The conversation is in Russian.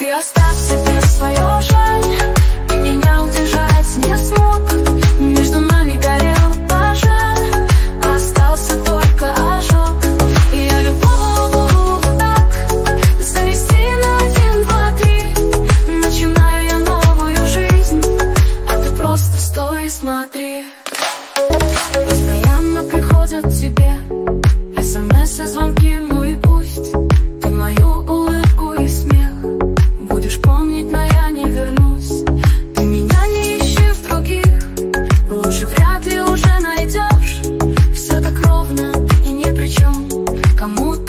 Ты оставь себе свое жаль, меня удержать не смог. Между нами горел пожар, остался только ожог. И я люблю так, завести на 1, 2, 3. Начинаю я новую жизнь, а ты просто стой и смотри. Постоянно приходят тебе СМС и звонки, ну и пусть ты мою улыбку и смех будешь помнить, но я не вернусь. Ты меня не ищи в других, лучше вряд ли уже найдешь. Все так ровно и ни при чем, кому